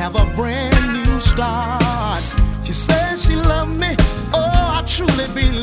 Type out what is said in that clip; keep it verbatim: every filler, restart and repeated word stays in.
have a brand new start. She says she loved me, oh, I truly believe